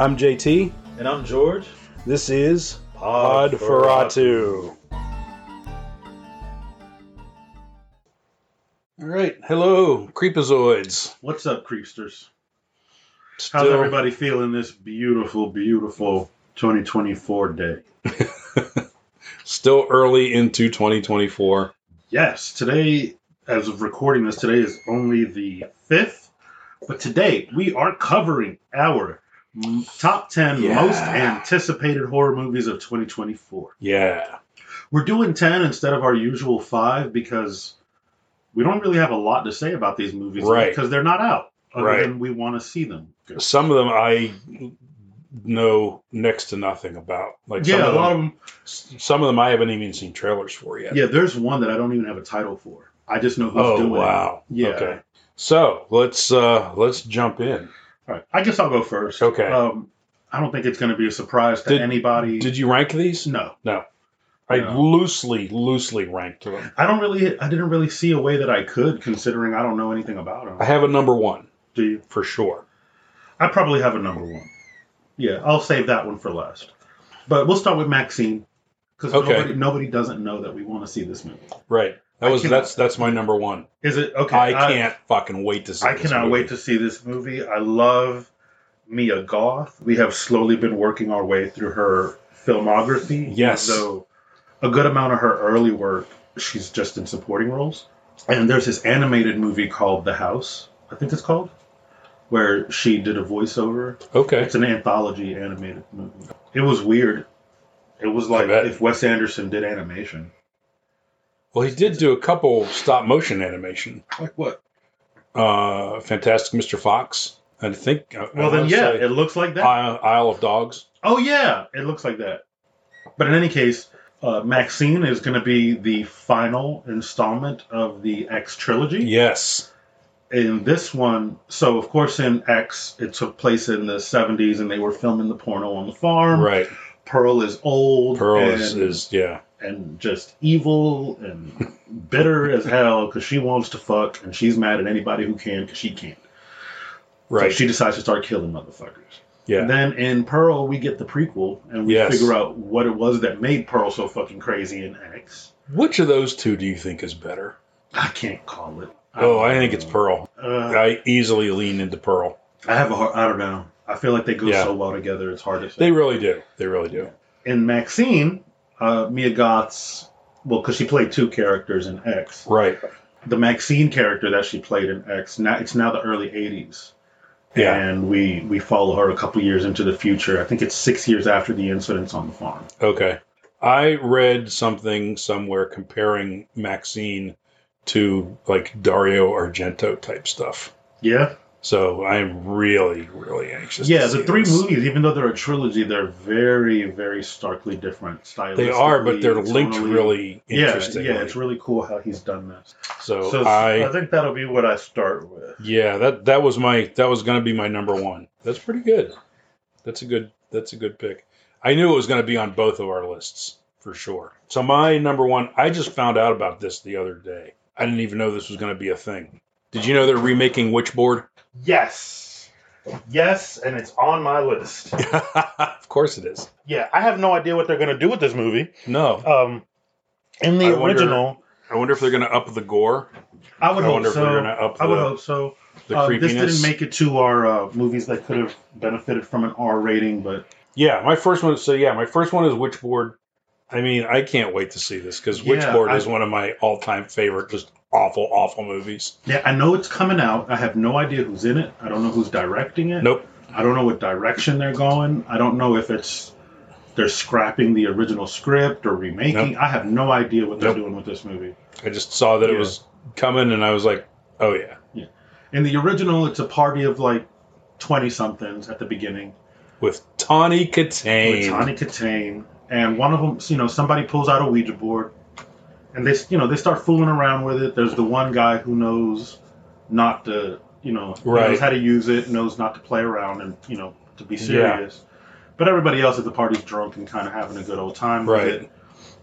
I'm JT. And I'm George. This is Podferatu. All right. Hello, Creepazoids. What's up, Creepsters? How's everybody feeling this beautiful, beautiful 2024 day? Still early into 2024. Yes. Today, as of recording this, today is only the 5th. But today, we are covering our top 10 most anticipated horror movies of 2024. Yeah. We're doing 10 instead of our usual 5 because we don't really have a lot to say about these movies because they're not out. Other than we want to see them. Some of them I know next to nothing about. Like a lot of them. Some of them I haven't even seen trailers for yet. Yeah, there's one that I don't even have a title for. I just know who's doing it. Oh, wow. Yeah. Okay. So let's jump in. All right. I guess I'll go first. Okay. I don't think it's going to be a surprise to anybody. Did you rank these? No. I loosely ranked them. I didn't really see a way that I could, considering I don't know anything about them. I have a number one. Do you? For sure. I probably have a number one. Yeah, I'll save that one for last. But we'll start with Maxine, because nobody doesn't know that we want to see this movie. Right. That's my number one. Is it? Okay. I can't fucking wait to see this movie. I cannot wait to see this movie. I love Mia Goth. We have slowly been working our way through her filmography. Yes. So a good amount of her early work, she's just in supporting roles. And there's this animated movie called The House, I think it's called, where she did a voiceover. Okay. It's an anthology animated movie. It was weird. It was like if Wes Anderson did animation. Well, he did do a couple stop motion animation. Like what? Fantastic Mr. Fox. I think. It looks like that. Isle of Dogs. Oh yeah, it looks like that. But in any case, Maxine is going to be the final installment of the X trilogy. Yes. In this one, so of course in X, it took place in the 70s, and they were filming the porno on the farm. Right. Pearl is old. And just evil and bitter as hell because she wants to fuck and she's mad at anybody who can because she can't. Right. So she decides to start killing motherfuckers. Yeah. And then in Pearl, we get the prequel and we figure out what it was that made Pearl so fucking crazy in X. Which of those two do you think is better? I can't call it. I think it's Pearl. I easily lean into Pearl. I don't know. I feel like they go so well together. It's hard to say. They really do. In Maxine, Mia Goth's, because she played two characters in X. Right. The Maxine character that she played in X, it's now the early 80s. Yeah. And we follow her a couple years into the future. I think it's 6 years after the incidents on the farm. Okay. I read something somewhere comparing Maxine to like Dario Argento type stuff. Yeah. So I'm really, really anxious. Yeah, the three movies, even though they're a trilogy, they're very, very starkly different stylistically. They are, but they're linked really interestingly. Yeah, it's really cool how he's done this. So I think that'll be what I start with. Yeah, that was going to be my number one. That's pretty good. That's a good pick. I knew it was going to be on both of our lists for sure. So my number one, I just found out about this the other day. I didn't even know this was going to be a thing. Did you know they're remaking Witchboard? Yes, and it's on my list. Of course it is. Yeah, I have no idea what they're going to do with this movie. No. In the original... I wonder if they're going to up the gore. I would hope so. If they're going to up I would hope so. The creepiness. This didn't make it to our movies that could have benefited from an R rating, but... Yeah, my first one is Witchboard. I mean, I can't wait to see this, because Witchboard is one of my all-time favorite, just awful, awful movies. Yeah, I know it's coming out. I have no idea who's in it. I don't know who's directing it. Nope. I don't know what direction they're going. I don't know if they're scrapping the original script or remaking. Nope. I have no idea what they're doing with this movie. I just saw that it was coming, and I was like, oh, yeah. Yeah. In the original, it's a party of like 20-somethings at the beginning. With Tawny Katane. And one of them, somebody pulls out a Ouija board, and they start fooling around with it. There's the one guy who knows not to, knows how to use it, knows not to play around and, to be serious. Yeah. But everybody else at the party's drunk and kind of having a good old time with it.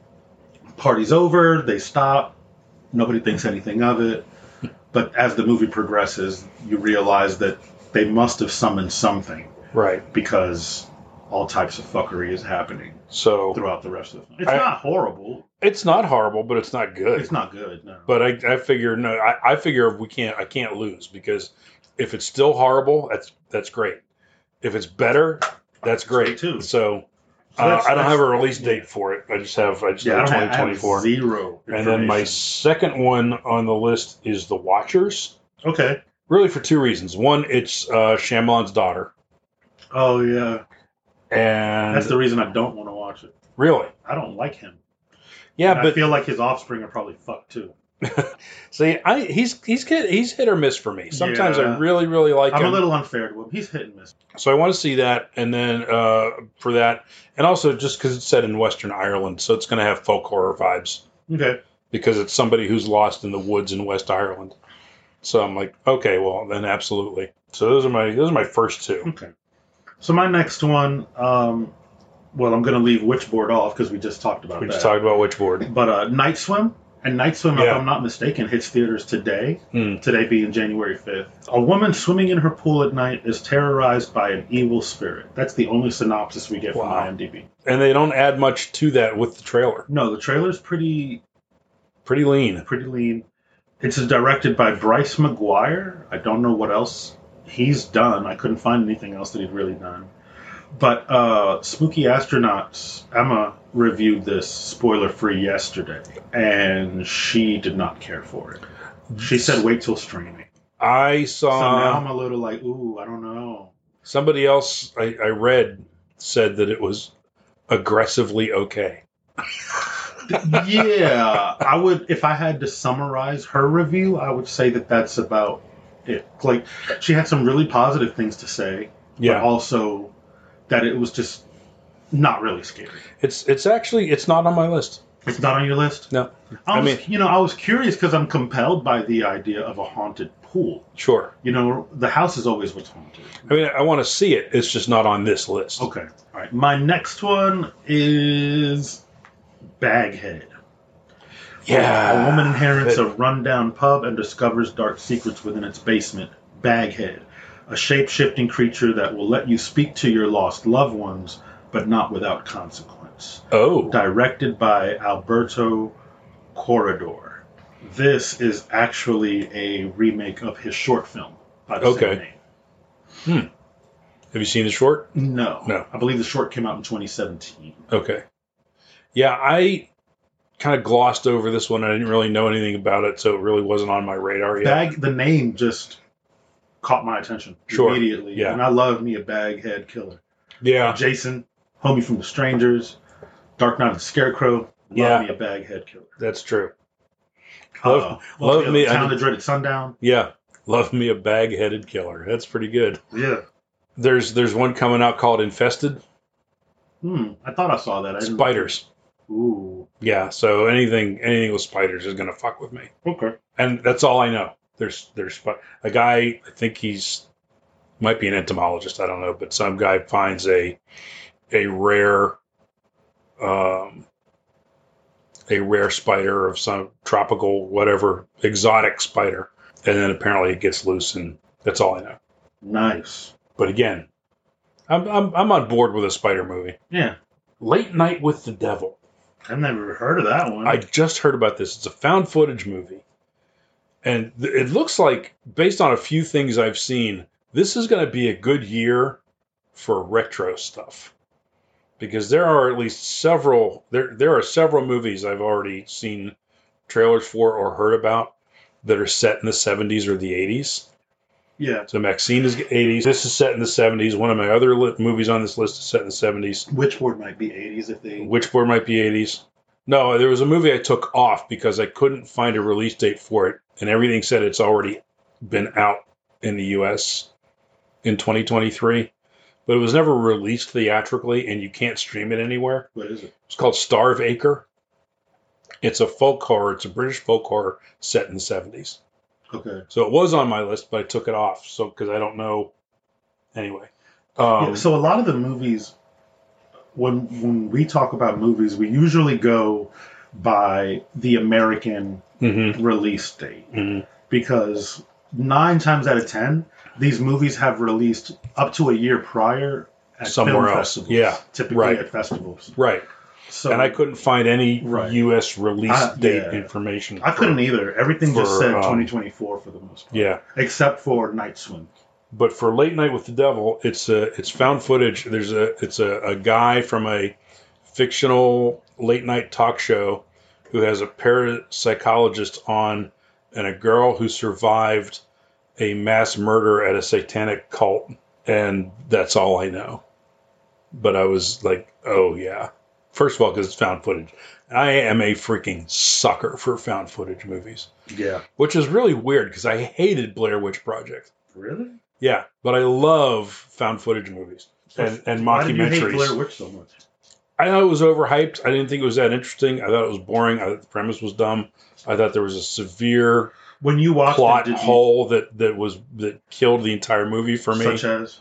Party's over, they stop, nobody thinks anything of it. But as the movie progresses, you realize that they must have summoned something. Right. Because all types of fuckery is happening throughout the rest of the film. It's not horrible. It's not horrible, but it's not good. It's not good, no. But I figure I figure I can't lose, because if it's still horrible, that's great. If it's better, that's great too. So I don't have a release date for it. I just have 2024. Zero. And then my second one on the list is The Watchers. Okay. Really for two reasons. One, it's Shyamalan's daughter. Oh yeah. And that's the reason I don't want to watch it. Really? I don't like him. Yeah, and but I feel like his offspring are probably fucked too. See, he's hit or miss for me. Sometimes I really like him. I'm a little unfair to him. He's hit and miss. So I want to see that, and then for that, and also just because it's set in Western Ireland, so it's going to have folk horror vibes. Okay. Because it's somebody who's lost in the woods in West Ireland. So I'm like, okay, well then absolutely. So those are my first two. Okay. So my next one, well, I'm going to leave Witchboard off because we just talked about that. We just talked about Witchboard. But Night Swim. And Night Swim, if I'm not mistaken, hits theaters today. Today being January 5th. A woman swimming in her pool at night is terrorized by an evil spirit. That's the only synopsis we get from IMDb. And they don't add much to that with the trailer. No, the trailer's pretty lean. Pretty lean. It's directed by Bryce McGuire. I don't know what else he's done. I couldn't find anything else that he'd really done. But Spooky Astronauts, Emma reviewed this spoiler-free yesterday, and she did not care for it. She said wait till streaming. I saw... So now I'm a little like, ooh, I don't know. Somebody else I read said that it was aggressively okay. Yeah, I would, if I had to summarize her review, I would say that that's about it. Like, she had some really positive things to say, but also that it was just not really scary. It's actually not on my list. It's not on your list? No. I was curious because I'm compelled by the idea of a haunted pool. Sure. The house is always what's haunted. I mean, I want to see it. It's just not on this list. Okay. All right. My next one is Baghead. Yeah. A woman inherits a rundown pub and discovers dark secrets within its basement. Baghead. A shape-shifting creature that will let you speak to your lost loved ones, but not without consequence. Oh. Directed by Alberto Corredor. This is actually a remake of his short film by the same name. Have you seen the short? No. I believe the short came out in 2017. Okay. Yeah, I kind of glossed over this one. I didn't really know anything about it, so it really wasn't on my radar yet. The name just caught my attention immediately. Yeah. And I love me a Baghead killer. Yeah. Jason, homie from The Strangers, Dark Knight of the Scarecrow. Love me a Baghead killer. That's true. Love me Town of the Dreaded Sundown. Yeah. Love me a bag-headed killer. That's pretty good. Yeah. There's one coming out called Infested. I thought I saw that. Spiders. Ooh. Yeah, so anything with spiders is going to fuck with me. Okay. And that's all I know. There's a guy, I think might be an entomologist, I don't know, but some guy finds a rare spider of some tropical whatever exotic spider, and then apparently it gets loose, and that's all I know. Nice. But again, I'm on board with a spider movie. Yeah. Late Night with the Devil. I've never heard of that one. I just heard about this. It's a found footage movie. And it looks like, based on a few things I've seen, this is going to be a good year for retro stuff. Because there are at least several movies I've already seen trailers for or heard about that are set in the 70s or the 80s. Yeah. So Maxine is 80s. This is set in the 70s. One of my other movies on this list is set in the 70s. Witchboard might be 80s if they... Witchboard might be 80s. No, there was a movie I took off because I couldn't find a release date for it, and everything said it's already been out in the U.S. in 2023. But it was never released theatrically, and you can't stream it anywhere. What is it? It's called Starve Acre. It's a folk horror. It's a British folk horror set in the 70s. Okay. So it was on my list, but I took it off. So because I don't know. Anyway. So a lot of the movies, when we talk about movies, we usually go by the American release date because 9 times out of 10, these movies have released up to a year prior at somewhere film else. festivals. Yeah, typically right. at festivals. Right. So, and I couldn't find any Right. U.S. release date yeah. information. I couldn't either. Everything just said 2024 for the most part. Yeah. Except for Night Swim. But for Late Night with the Devil, it's found footage. It's a guy from a fictional late night talk show who has a parapsychologist on and a girl who survived a mass murder at a satanic cult, and that's all I know. But I was like, oh yeah. First of all, because it's found footage. I am a freaking sucker for found footage movies. Yeah. Which is really weird because I hated Blair Witch Project. Really? Yeah, but I love found footage movies and mockumentaries. Why did you hate Blair Witch so much? I thought it was overhyped. I didn't think it was that interesting. I thought it was boring. I thought the premise was dumb. I thought there was a severe when you watched plot hole that killed the entire movie for me.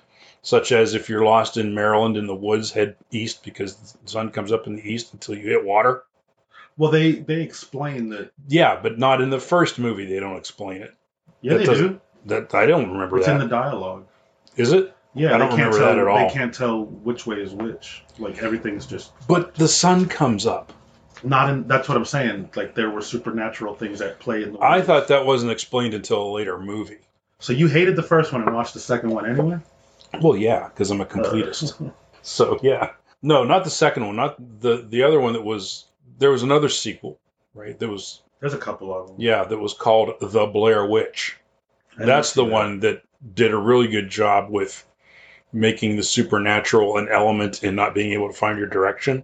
Such as if you're lost in Maryland in the woods, head east because the sun comes up in the east until you hit water. Well, they explain that. Yeah, but not in the first movie. They don't explain it. Yeah, they do. That I don't remember. It's in the dialogue. Is it? Yeah, I don't remember that at all. They can't tell which way is which. Like everything's just. But the sun comes up. Not in. That's what I'm saying. Like there were supernatural things at play in the. I thought that wasn't explained until a later movie. So you hated the first one and watched the second one anyway? Well, yeah, because I'm a completist. So yeah, no, not the second one. Not the other one that was. There was another sequel, right? There's a couple of them. Yeah, that was called The Blair Witch. That's the one that did a really good job with making the supernatural an element in not being able to find your direction,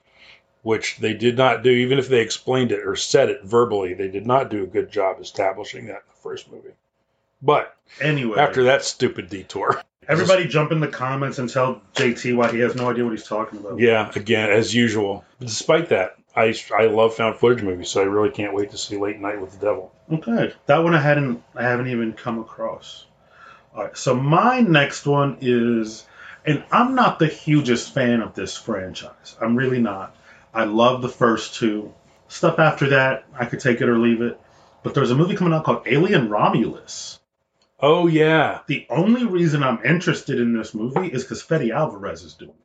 which they did not do. Even if they explained it or said it verbally, they did not do a good job establishing that in the first movie. But anyway, after that stupid detour. Everybody jump in the comments and tell JT why he has no idea what he's talking about. Yeah, again, as usual. But despite that, I love found footage movies, so I really can't wait to see Late Night with the Devil. Okay, that one I haven't even come across. All right, so my next one is, and I'm not the hugest fan of this franchise. I'm really not. I love the first two. Stuff after that, I could take it or leave it. But there's a movie coming out called Alien Romulus. Oh, yeah. The only reason I'm interested in this movie is because Fede Alvarez is doing it.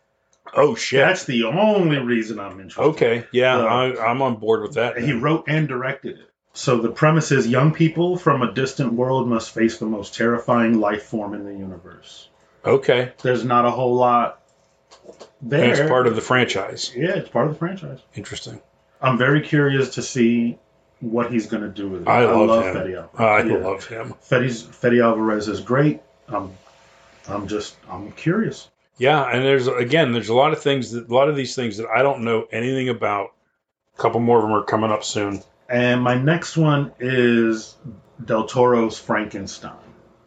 Oh, shit. That's the only reason I'm interested. Okay, yeah, I'm on board with that. He wrote and directed it. So the premise is young people from a distant world must face the most terrifying life form in the universe. Okay. There's not a whole lot there. And it's part of the franchise. Yeah, it's part of the franchise. Interesting. I'm very curious to see what he's going to do with it. I love Fede him. Alvarez. I love him. Fede Alvarez is great. I'm curious. Yeah, and there's a lot of these things that I don't know anything about. A couple more of them are coming up soon. And my next one is Del Toro's Frankenstein.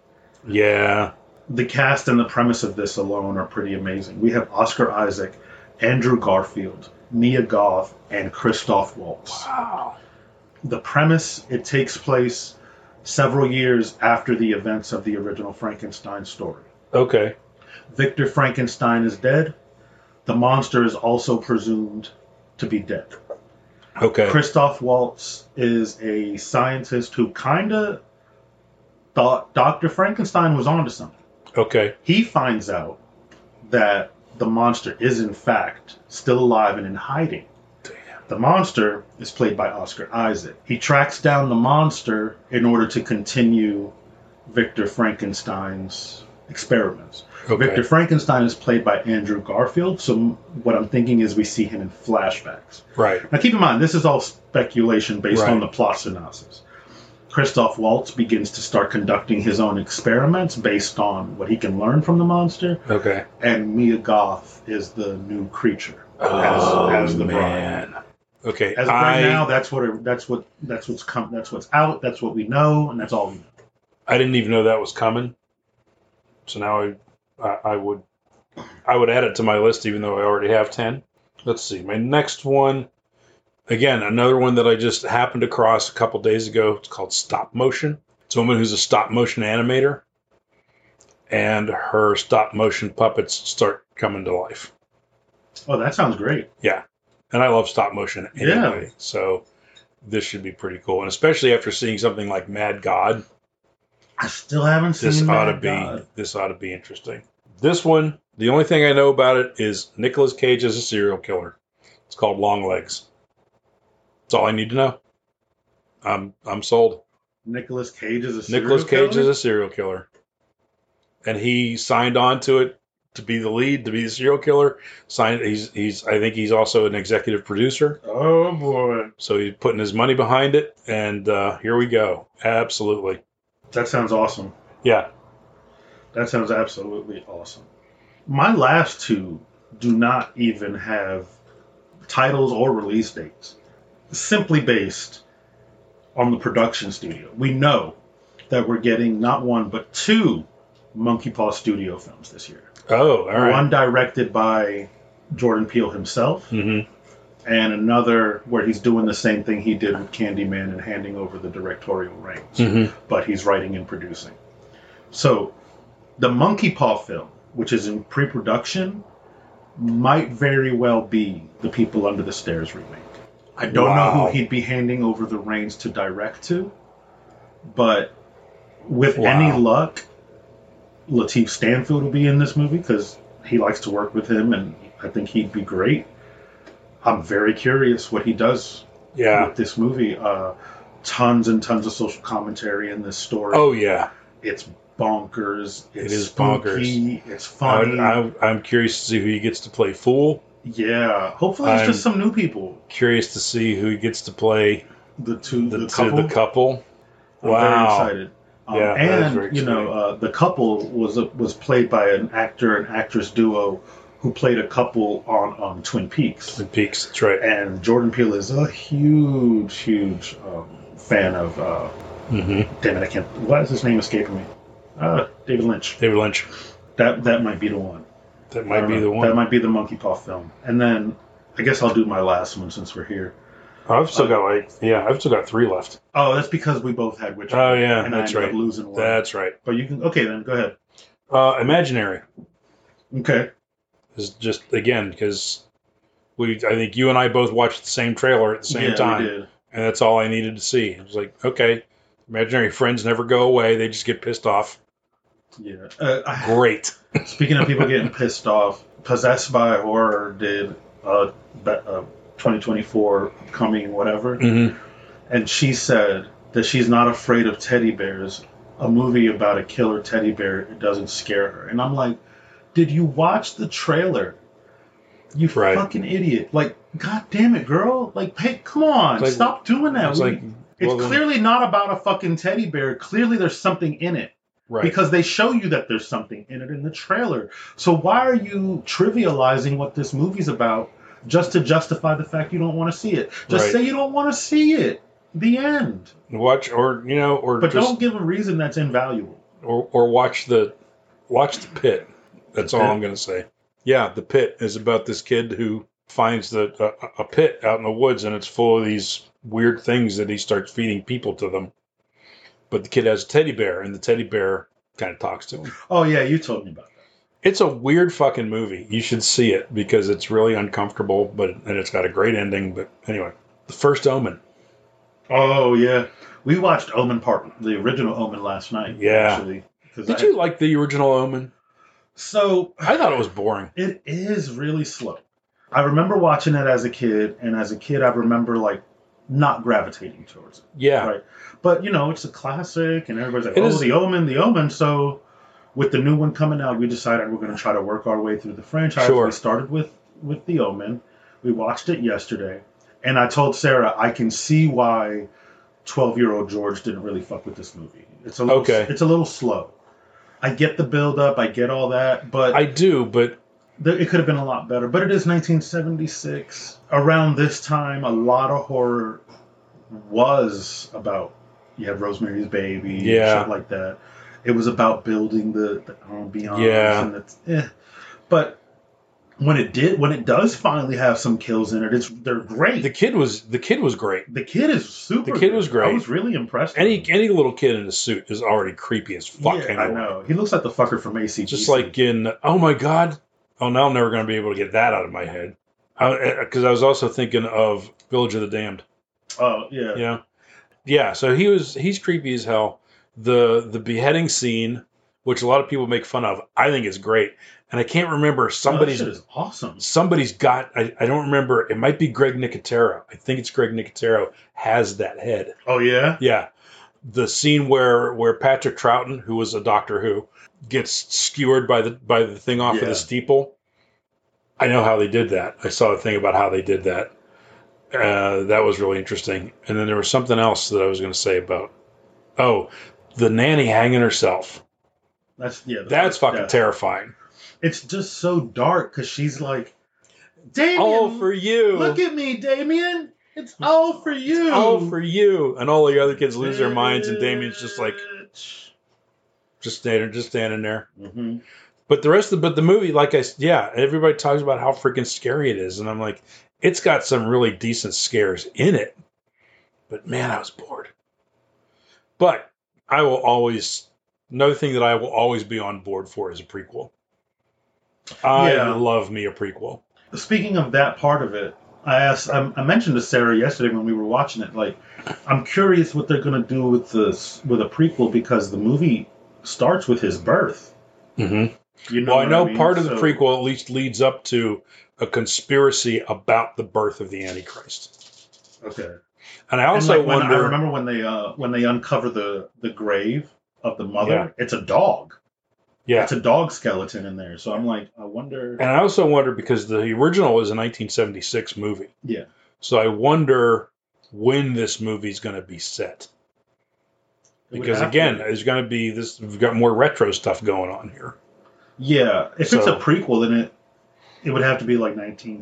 Yeah. The cast and the premise of this alone are pretty amazing. We have Oscar Isaac, Andrew Garfield, Mia Goth, and Christoph Waltz. Wow. The premise, it takes place several years after the events of the original Frankenstein story. Okay. Victor Frankenstein is dead. The monster is also presumed to be dead. Okay. Christoph Waltz is a scientist who kind of thought Dr. Frankenstein was onto something. Okay. He finds out that the monster is in fact still alive and in hiding. Damn. The monster is played by Oscar Isaac. He tracks down the monster in order to continue Victor Frankenstein's experiments. Okay. Victor Frankenstein is played by Andrew Garfield, so what I'm thinking is we see him in flashbacks. Right. Now keep in mind, this is all speculation based on the plot synopsis. Christoph Waltz begins to start conducting his own experiments based on what he can learn from the monster. Okay. And Mia Goth is the new creature as the bride. Okay. As of right now, that's what's out. That's what we know, and that's all we know. I didn't even know that was coming. So now I would add it to my list, even though I already have 10. Let's see. My next one, again, another one that I just happened across a couple days ago. It's called Stop Motion. It's a woman who's a stop motion animator, and her stop motion puppets start coming to life. Oh, that sounds great. Yeah. And I love stop motion anyway. Yeah. So this should be pretty cool. And especially after seeing something like Mad God, I still haven't seen This ought to be interesting. This one, the only thing I know about it is Nicolas Cage is a serial killer. It's called Long Legs. That's all I need to know. I'm sold. Nicolas Cage is a serial killer. And he signed on to it to be the lead, to be the serial killer. I think he's also an executive producer. Oh boy. So he's putting his money behind it, and here we go. Absolutely. That sounds awesome. Yeah. That sounds absolutely awesome. My last two do not even have titles or release dates. Simply based on the production studio. We know that we're getting not one, but two Monkey Paw Studio films this year. Oh, all right. One directed by Jordan Peele himself, and another where he's doing the same thing he did with Candyman and handing over the directorial reins, but he's writing and producing. So, the Monkey Paw film, which is in pre-production, might very well be the People Under the Stairs remake. I don't know who he'd be handing over the reins to direct to, but with any luck, Lateef Stanfield will be in this movie because he likes to work with him, and I think he'd be great. I'm very curious what he does with this movie. Tons and tons of social commentary in this story. Oh, yeah. It's bonkers. It is spooky, bonkers. It's funny. I'm curious to see who he gets to play Fool. Yeah. Hopefully it's just some new people. Curious to see who he gets to play the couple. I'm very excited. And the couple was played by an actor and actress duo who played a couple on Twin Peaks. Twin Peaks, that's right. And Jordan Peele is a huge fan of. Damn it! Why is his name escaping me? David Lynch. David Lynch. That might be the one. That might be the one. That might be the Monkey Paw film. And then I guess I'll do my last one since we're here. I've still got 3 left. Oh, that's because we both had Witcher. Oh, yeah, and that's I ended right. up losing one. That's right. But you can... Okay, then, go ahead. Imaginary. Okay. Is just, again, because I think you and I both watched the same trailer at the same time. We did. And that's all I needed to see. It was like, okay, imaginary friends never go away. They just get pissed off. Yeah. Great. Speaking of people getting pissed off, Possessed by Horror did 2024 upcoming whatever. And she said that she's not afraid of teddy bears. A movie about a killer teddy bear doesn't scare her. And I'm like, did you watch the trailer? You fucking idiot. Like, god damn it, girl. Like, hey, come on. Like, stop doing that. It's clearly not about a fucking teddy bear. Clearly there's something in it. Right. Because they show you that there's something in it in the trailer. So why are you trivializing what this movie's about just to justify the fact you don't want to see it? Just say you don't want to see it. The end. But don't give a reason that's invaluable. Or watch the Pit. That's all I'm going to say. Yeah, The Pit is about this kid who finds a pit out in the woods, and it's full of these weird things that he starts feeding people to them. But the kid has a teddy bear, and the teddy bear kind of talks to him. Oh, yeah, you told me about that. It's a weird fucking movie. You should see it because it's really uncomfortable, and it's got a great ending. But anyway, The First Omen. Oh, yeah. We watched the original Omen last night. Yeah. Actually, Did you like the original Omen? So I thought it was boring. It is really slow. I remember watching it as a kid, and as a kid, I remember not gravitating towards it. Yeah. Right. But it's a classic, and everybody's like, the Omen. So with the new one coming out, we decided we're going to try to work our way through the franchise. Sure. We started with the Omen. We watched it yesterday, and I told Sarah I can see why 12-year-old George didn't really fuck with this movie. It's a little slow. I get the build-up, I get all that, but... I do, but... It could have been a lot better, but it is 1976. Around this time, a lot of horror was about... You had Rosemary's Baby, shit like that. It was about building the ambiance. Yeah. And But when it does finally have some kills in it, they're great. The kid was great. The kid is super. The kid was great. I was really impressed. Any little kid in a suit is already creepy as fuck. Yeah, anyway. I know. He looks like the fucker from ACDC. Just like in Oh my God. Oh, now I'm never going to be able to get that out of my head. Because I was also thinking of Village of the Damned. Oh yeah. Yeah. Yeah. So he's creepy as hell. the beheading scene, which a lot of people make fun of, I think is great. And I can't remember That shit is awesome. Somebody's got, I don't remember, it might be Greg Nicotero. I think it's Greg Nicotero has that head. Oh, yeah? Yeah. The scene where Patrick Troughton, who was a Doctor Who, gets skewered by the thing off of the steeple. I know how they did that. I saw a thing about how they did that. That was really interesting. And then there was something else that I was going to say about, the nanny hanging herself. That's fucking terrifying. It's just so dark because she's like, Damien, all for you. Look at me, Damien. It's all for you. All for you. And all the other kids lose their minds, and Damien's just like, just standing there. Mm-hmm. But the movie, everybody talks about how freaking scary it is, and I'm like, it's got some really decent scares in it. But man, I was bored. But another thing that I will always be on board for is a prequel. I love me a prequel. Speaking of that part of it, I mentioned to Sarah yesterday when we were watching it, like, I'm curious what they're going to do with a prequel, because the movie starts with his birth. Mm-hmm. I know part of the prequel at least leads up to a conspiracy about the birth of the Antichrist. Okay. And I also wonder. I remember when they uncover the grave of the mother, it's a dog. Yeah. It's a dog skeleton in there. So I'm like, I wonder. And I also wonder, because the original was a 1976 movie. Yeah. So I wonder when this movie's going to be set. Because again, there's going to be this. We've got more retro stuff going on here. Yeah. If it's a prequel, then it would have to be like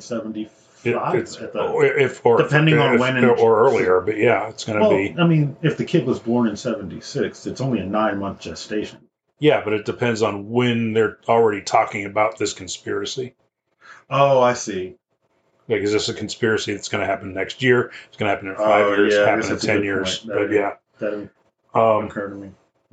1975. Depending on when or earlier. But yeah, it's going to be. I mean, if the kid was born in 76, it's only a 9-month gestation. Yeah, but it depends on when they're already talking about this conspiracy. Oh, I see. Like, is this a conspiracy that's going to happen next year? It's going to happen in 5 years. Happen in 10 years. But that occurred to me.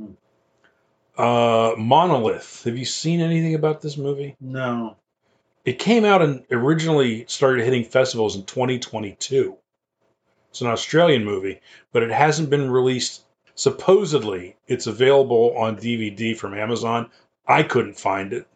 Monolith. Have you seen anything about this movie? No. It came out and originally started hitting festivals in 2022. It's an Australian movie, but it hasn't been released. Supposedly, it's available on DVD from Amazon. I couldn't find it,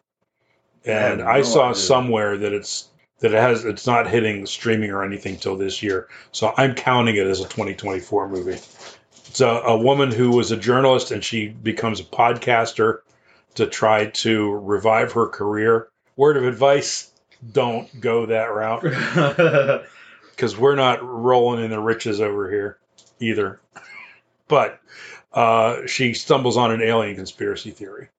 and I saw somewhere that it's not hitting streaming or anything till this year. So I'm counting it as a 2024 movie. It's a woman who was a journalist, and she becomes a podcaster to try to revive her career. Word of advice: don't go that route, because we're not rolling in the riches over here either. But she stumbles on an alien conspiracy theory.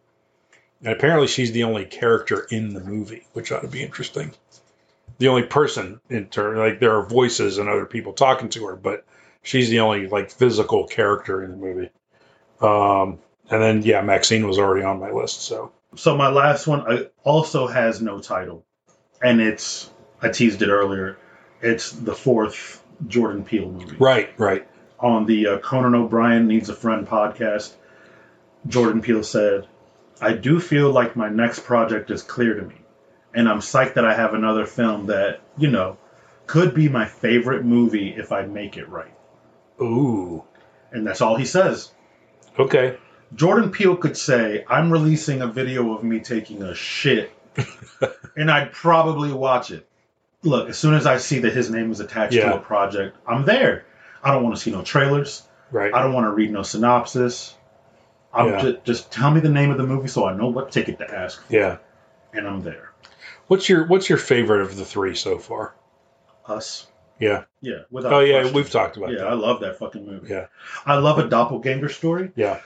And apparently she's the only character in the movie, which ought to be interesting. The only person there are voices and other people talking to her, but she's the only physical character in the movie. And then Maxine was already on my list. So my last one also has no title, and I teased it earlier. It's the 4th Jordan Peele movie. Right. On the Conan O'Brien Needs a Friend podcast, Jordan Peele said, I do feel like my next project is clear to me, and I'm psyched that I have another film that, could be my favorite movie if I make it right. Ooh. And that's all he says. Okay. Jordan Peele could say, I'm releasing a video of me taking a shit, and I'd probably watch it. Look, as soon as I see that his name is attached to a project, I'm there. I don't want to see no trailers. Right. I don't want to read no synopsis. Just tell me the name of the movie so I know what ticket to ask for. Yeah. And I'm there. What's your favorite of the 3 so far? Us. Yeah. Yeah. We've talked about that. Yeah, I love that fucking movie. Yeah. I love a doppelganger story. Yeah.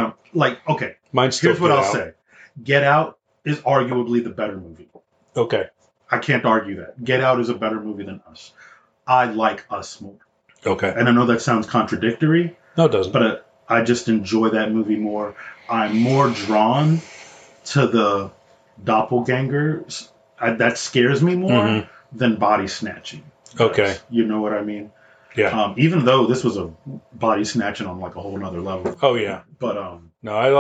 Okay. Mine's still Here's what I'll say. Get Out is arguably the better movie. Okay. I can't argue that. Get Out is a better movie than Us. I like Us more. Okay. And I know that sounds contradictory. No, it doesn't. But I just enjoy that movie more. I'm more drawn to the doppelgangers. That scares me more than body snatching. Okay. You know what I mean? Yeah. Even though this was a body snatching on a whole nother level. Oh yeah. But no, I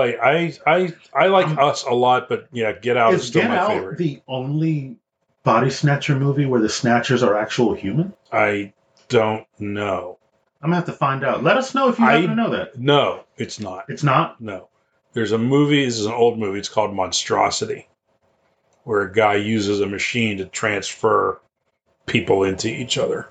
like Us a lot, but Get Out is still my favorite. The only body snatcher movie where the snatchers are actual human? I don't know. I'm gonna have to find out. Let us know if you happen to know that. No, it's not. It's not? No. There's a movie, this is an old movie, it's called Monstrosity, where a guy uses a machine to transfer people into each other.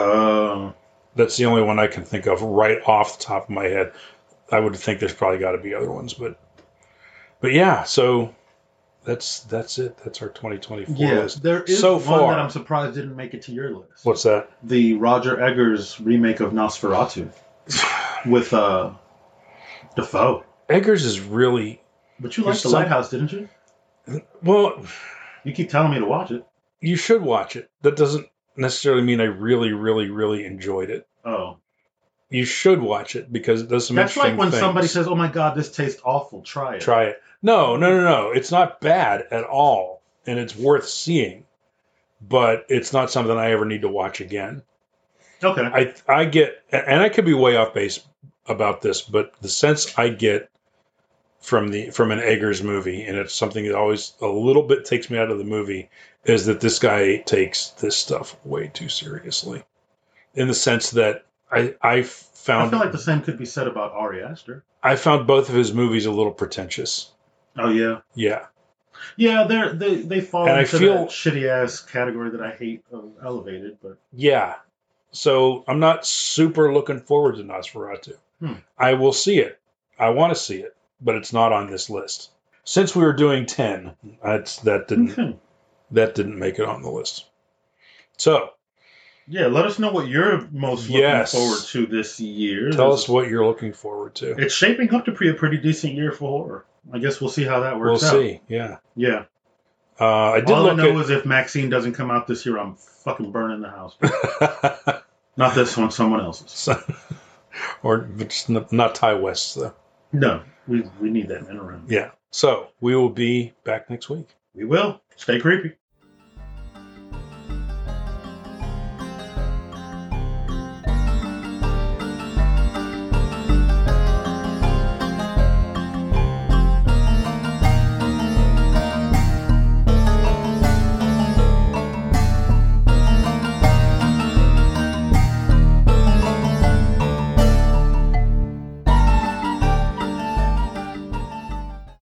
That's the only one I can think of right off the top of my head. I would think there's probably got to be other ones, but yeah, so that's it. That's our 2024 list. There is so one far that I'm surprised didn't make it to your list. What's that? The Roger Eggers remake of Nosferatu with Defoe. Eggers is really... But you liked The Lighthouse, didn't you? Well... You keep telling me to watch it. You should watch it. That doesn't necessarily mean I really, really, really enjoyed it. Oh. You should watch it because it does some interesting things. That's like when somebody says, oh my God, this tastes awful. Try it. Try it. No. It's not bad at all. And it's worth seeing. But it's not something I ever need to watch again. Okay. I get... And I could be way off base about this, but the sense I get from an Eggers movie, and it's something that always a little bit takes me out of the movie, is that this guy takes this stuff way too seriously. In the sense that I feel like the same could be said about Ari Aster. I found both of his movies a little pretentious. Oh yeah. Yeah. Yeah, they fall into that shitty ass category that I hate of Elevated, but yeah. So I'm not super looking forward to Nosferatu. I will see it. I want to see it, but it's not on this list. Since we were doing 10, that didn't make it on the list. So, yeah, let us know what you're most looking forward to this year. Tell us what you're looking forward to. It's shaping up to be a pretty decent year for horror. I guess we'll see how that works out. We'll see, yeah. Yeah. All I know is if Maxine doesn't come out this year, I'm fucking burning the house. Not this one, someone else's. Or just not Ty West's, though. No, we need that man around. Yeah. So we will be back next week. We will. Stay creepy.